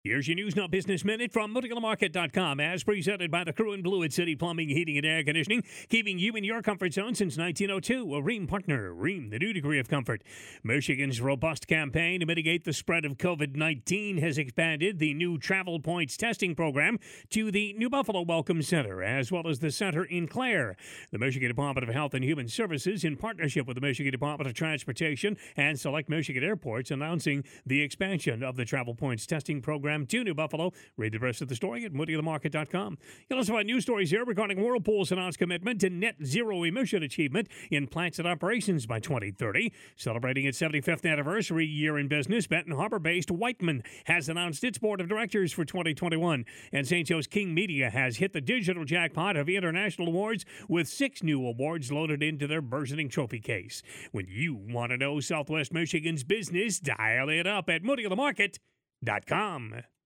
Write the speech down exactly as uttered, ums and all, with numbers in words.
Here's your News Now Business Minute from Moody Market dot com, as presented by the crew in blue at City Plumbing, Heating, and Air Conditioning, keeping you in your comfort zone since nineteen oh two. A Rheem partner. Rheem, the new degree of comfort. Michigan's robust campaign to mitigate the spread of COVID nineteen has expanded the new Travel Points testing program to the New Buffalo Welcome Center, as well as the center in Clare. The Michigan Department of Health and Human Services, in partnership with the Michigan Department of Transportation and select Michigan airports, announcing the expansion of the Travel Points testing program to New Buffalo. Read the rest of the story at Moody Market dot com. You'll also find news stories here regarding Whirlpool's announced commitment to net zero emission achievement in plants and operations by twenty thirty. Celebrating its seventy-fifth anniversary year in business, Benton Harbor-based Whiteman has announced its board of directors for twenty twenty-one. And Saint Joe's King Media has hit the digital jackpot of international awards with six new awards loaded into their burgeoning trophy case. When you want to know Southwest Michigan's business, dial it up at Moody Market dot com.